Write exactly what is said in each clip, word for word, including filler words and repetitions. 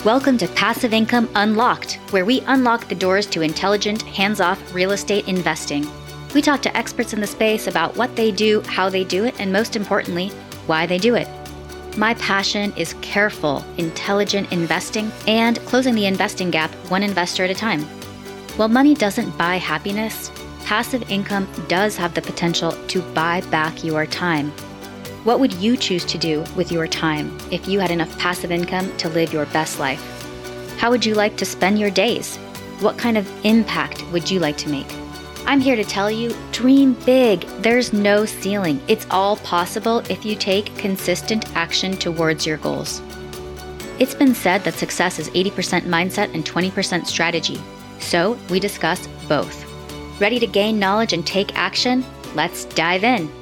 Welcome to Passive Income Unlocked, where we unlock the doors to intelligent, hands-off real estate investing. We talk to experts in the space about what they do, how they do it, and most importantly, why they do it. My passion is careful, intelligent investing and closing the investing gap one investor at a time. While money doesn't buy happiness, passive income does have the potential to buy back your time. What would you choose to do with your time if you had enough passive income to live your best life? How would you like to spend your days? What kind of impact would you like to make? I'm here to tell you, dream big. There's no ceiling. It's all possible if you take consistent action towards your goals. It's been said that success is eighty percent mindset and twenty percent strategy. So we discuss both. Ready to gain knowledge and take action? Let's dive in.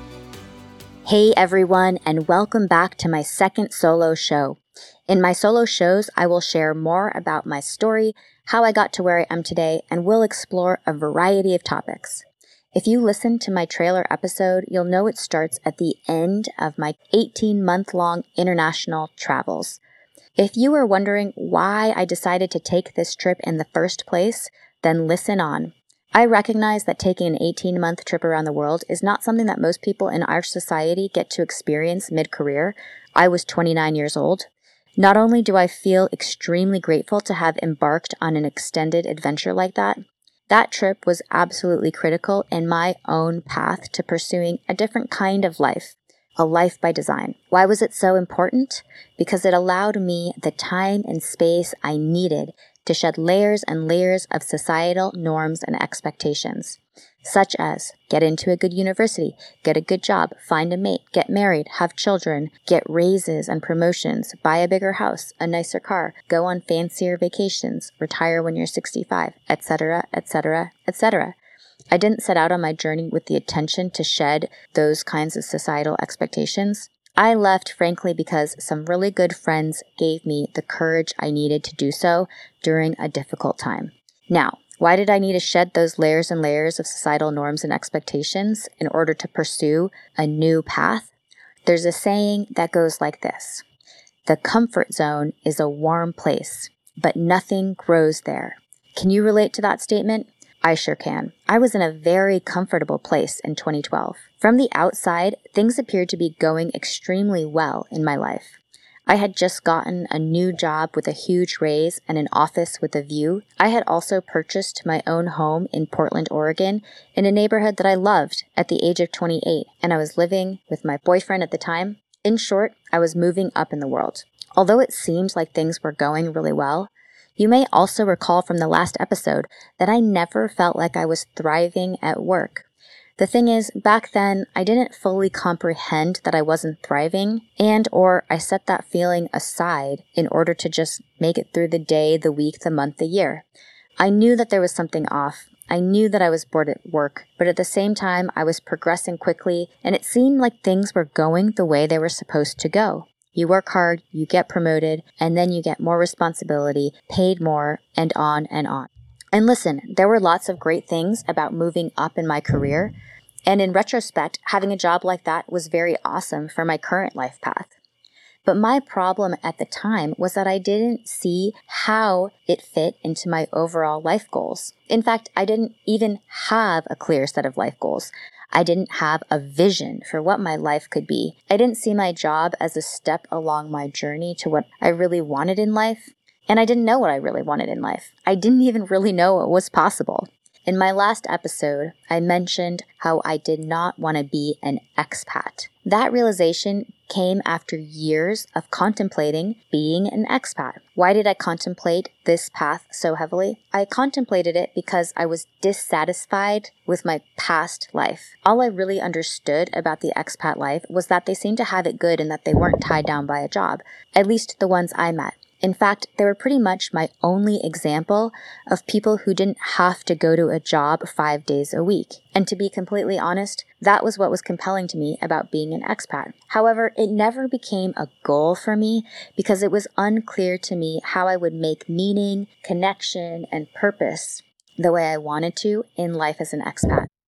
Hey everyone, and welcome back to my second solo show. In my solo shows, I will share more about my story, how I got to where I am today, and we'll explore a variety of topics. If you listen to my trailer episode, you'll know it starts at the end of my eighteen-month-long international travels. If you are wondering why I decided to take this trip in the first place, then listen on. I recognize that taking an eighteen-month trip around the world is not something that most people in our society get to experience mid-career. I was twenty-nine years old. Not only do I feel extremely grateful to have embarked on an extended adventure like that, that trip was absolutely critical in my own path to pursuing a different kind of life, a life by design. Why was it so important? Because it allowed me the time and space I needed to shed layers and layers of societal norms and expectations, such as get into a good university, get a good job, find a mate, get married, have children, get raises and promotions, buy a bigger house, a nicer car, go on fancier vacations, retire when you're sixty-five, et cetera, et cetera, et cetera. I didn't set out on my journey with the intention to shed those kinds of societal expectations. I left, frankly, because some really good friends gave me the courage I needed to do so during a difficult time. Now, why did I need to shed those layers and layers of societal norms and expectations in order to pursue a new path? There's a saying that goes like this: the comfort zone is a warm place, but nothing grows there. Can you relate to that statement? I sure can. I was in a very comfortable place in twenty twelve. From the outside, things appeared to be going extremely well in my life. I had just gotten a new job with a huge raise and an office with a view. I had also purchased my own home in Portland, Oregon, in a neighborhood that I loved at the age of twenty-eight, and I was living with my boyfriend at the time. In short, I was moving up in the world. Although it seemed like things were going really well, you may also recall from the last episode that I never felt like I was thriving at work. The thing is, back then, I didn't fully comprehend that I wasn't thriving, and or I set that feeling aside in order to just make it through the day, the week, the month, the year. I knew that there was something off. I knew that I was bored at work, but at the same time, I was progressing quickly, and it seemed like things were going the way they were supposed to go. You work hard, you get promoted, and then you get more responsibility, paid more, and on and on. And listen, there were lots of great things about moving up in my career, and in retrospect, having a job like that was very awesome for my current life path. But my problem at the time was that I didn't see how it fit into my overall life goals. In fact, I didn't even have a clear set of life goals. I didn't have a vision for what my life could be. I didn't see my job as a step along my journey to what I really wanted in life. And I didn't know what I really wanted in life. I didn't even really know what was possible. In my last episode, I mentioned how I did not want to be an expat. That realization came after years of contemplating being an expat. Why did I contemplate this path so heavily? I contemplated it because I was dissatisfied with my past life. All I really understood about the expat life was that they seemed to have it good and that they weren't tied down by a job, at least the ones I met. In fact, they were pretty much my only example of people who didn't have to go to a job five days a week. And to be completely honest, that was what was compelling to me about being an expat. However, it never became a goal for me because it was unclear to me how I would make meaning, connection, and purpose the way I wanted to in life as an expat.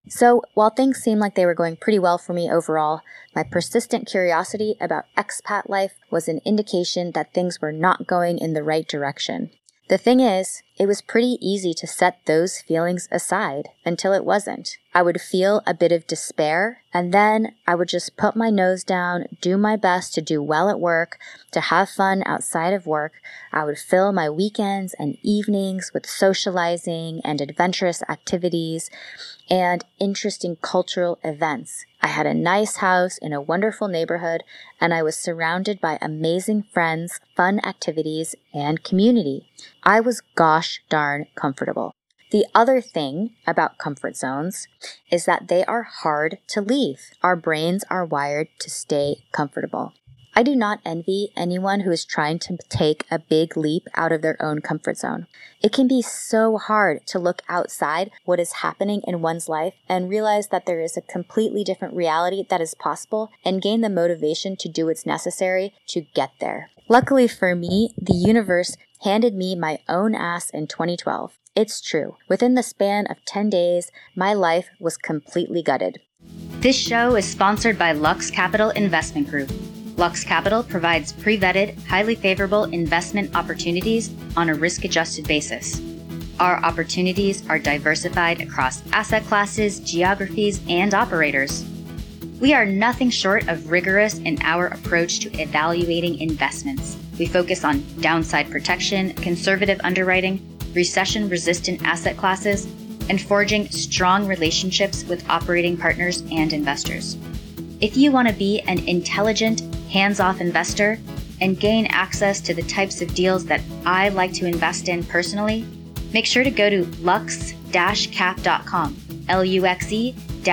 So while things seemed like they were going pretty well for me overall, my persistent curiosity about expat life was an indication that things were not going in the right direction. The thing is, it was pretty easy to set those feelings aside until it wasn't. I would feel a bit of despair, and then I would just put my nose down, do my best to do well at work, to have fun outside of work. I would fill my weekends and evenings with socializing and adventurous activities and interesting cultural events. I had a nice house in a wonderful neighborhood, and I was surrounded by amazing friends, fun activities, and community. I was gosh darn comfortable. The other thing about comfort zones is that they are hard to leave. Our brains are wired to stay comfortable. I do not envy anyone who is trying to take a big leap out of their own comfort zone. It can be so hard to look outside what is happening in one's life and realize that there is a completely different reality that is possible and gain the motivation to do what's necessary to get there. Luckily for me, the universe handed me my own ass in twenty twelve. It's true. Within the span of ten days, my life was completely gutted. This show is sponsored by Lux Capital Investment Group. Lux Capital provides pre-vetted, highly favorable investment opportunities on a risk-adjusted basis. Our opportunities are diversified across asset classes, geographies, and operators. We are nothing short of rigorous in our approach to evaluating investments. We focus on downside protection, conservative underwriting, recession-resistant asset classes, and forging strong relationships with operating partners and investors. If you want to be an intelligent, hands-off investor and gain access to the types of deals that I like to invest in personally, make sure to go to lux dash cap dot com, L U X E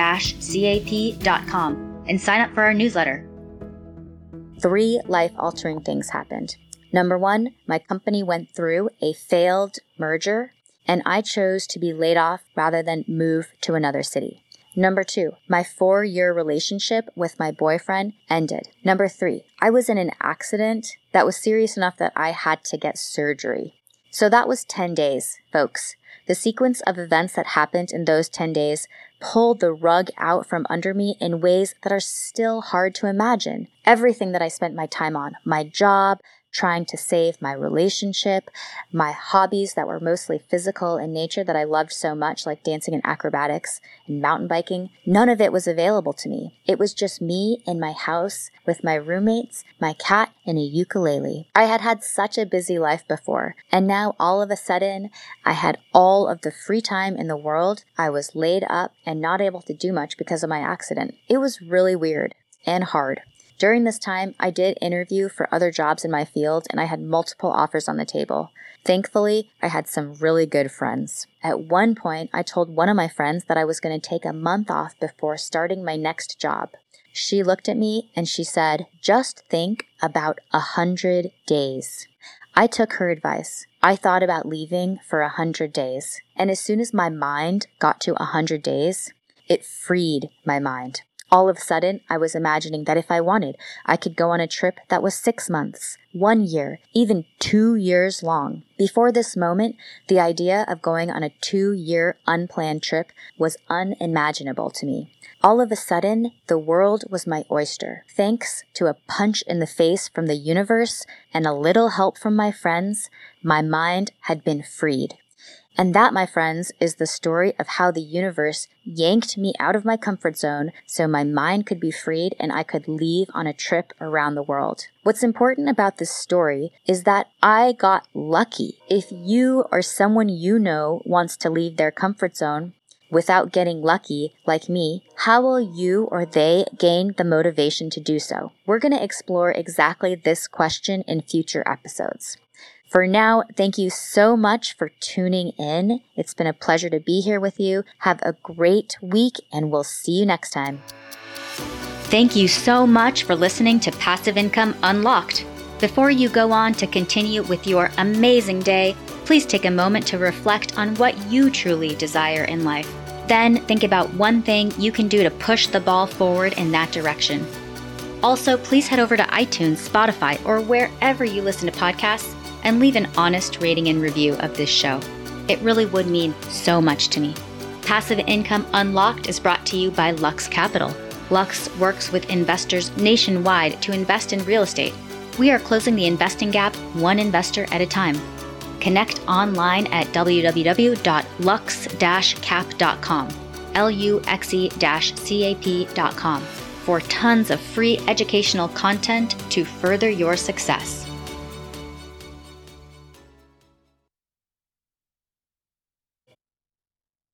C A P dot com, and sign up for our newsletter. Three life-altering things happened. Number one, my company went through a failed merger, and I chose to be laid off rather than move to another city. Number two, my four-year relationship with my boyfriend ended. Number three, I was in an accident that was serious enough that I had to get surgery. So that was ten days, folks. The sequence of events that happened in those ten days pulled the rug out from under me in ways that are still hard to imagine. Everything that I spent my time on, my job, trying to save my relationship, my hobbies that were mostly physical in nature that I loved so much, like dancing and acrobatics and mountain biking, none of it was available to me. It was just me in my house with my roommates, my cat, and a ukulele. I had had such a busy life before, and now all of a sudden, I had all of the free time in the world. I was laid up and not able to do much because of my accident. It was really weird and hard. During this time, I did interview for other jobs in my field, and I had multiple offers on the table. Thankfully, I had some really good friends. At one point, I told one of my friends that I was going to take a month off before starting my next job. She looked at me and she said, "Just think about a hundred days." I took her advice. I thought about leaving for a hundred days. And as soon as my mind got to a hundred days, it freed my mind. All of a sudden, I was imagining that if I wanted, I could go on a trip that was six months, one year, even two years long. Before this moment, the idea of going on a two-year unplanned trip was unimaginable to me. All of a sudden, the world was my oyster. Thanks to a punch in the face from the universe and a little help from my friends, my mind had been freed. And that, my friends, is the story of how the universe yanked me out of my comfort zone so my mind could be freed and I could leave on a trip around the world. What's important about this story is that I got lucky. If you or someone you know wants to leave their comfort zone without getting lucky, like me, how will you or they gain the motivation to do so? We're going to explore exactly this question in future episodes. For now, thank you so much for tuning in. It's been a pleasure to be here with you. Have a great week, and we'll see you next time. Thank you so much for listening to Passive Income Unlocked. Before you go on to continue with your amazing day, please take a moment to reflect on what you truly desire in life. Then think about one thing you can do to push the ball forward in that direction. Also, please head over to iTunes, Spotify, or wherever you listen to podcasts and leave an honest rating and review of this show. It really would mean so much to me. Passive Income Unlocked is brought to you by Lux Capital. Lux works with investors nationwide to invest in real estate. We are closing the investing gap one investor at a time. Connect online at w w w dot lux dash cap dot com, L U X E C A P dot com, for tons of free educational content to further your success.